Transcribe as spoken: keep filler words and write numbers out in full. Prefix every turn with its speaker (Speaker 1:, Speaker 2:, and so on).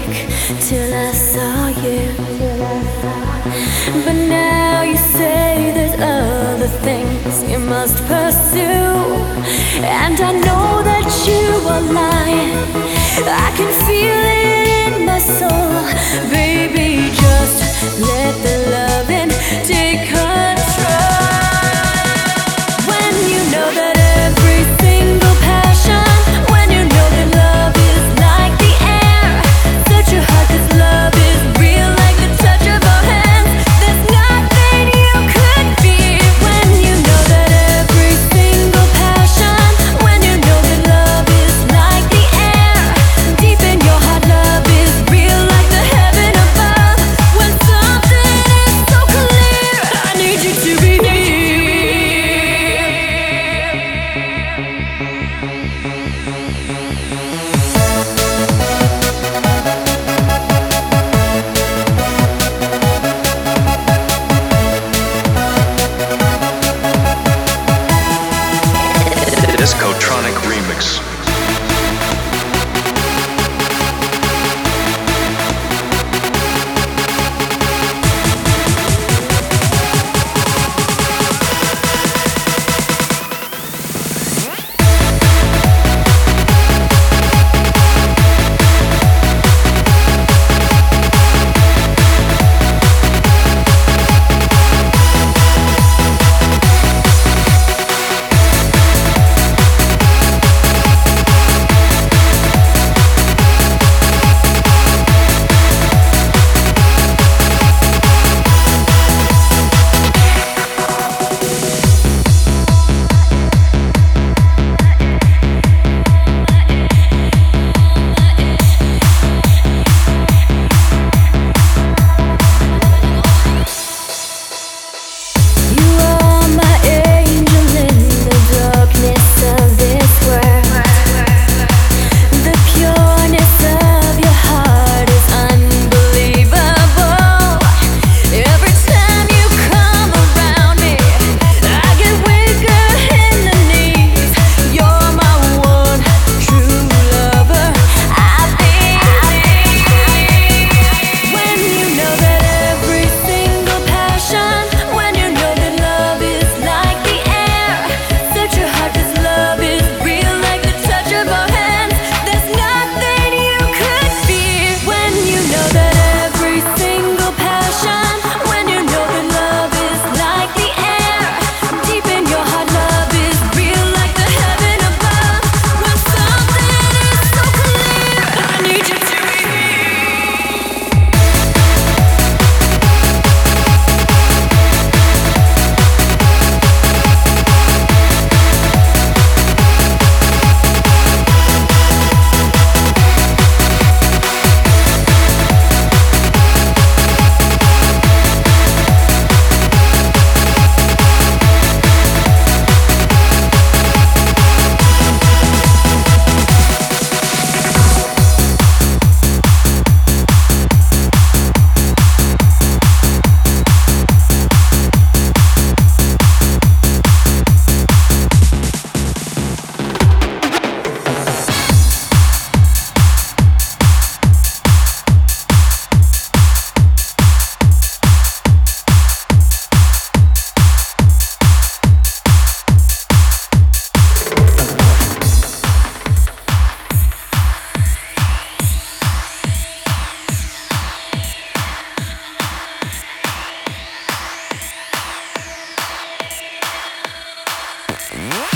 Speaker 1: week till I saw you. But now you say there's other things you must pursue, and I know that you are lying. I can feel it in my soul. Baby, just let the loving take control. When you know that every single passion, when you know that love is like the air, search your heart 'cause love is real like the touch of our hands. There's nothing you could fear. When you know that every single passion, when you know that love is like the air, deep in your heart love is real like the heaven above. When something is so clear, I need you to be here.
Speaker 2: Discotronic Remix.
Speaker 1: What?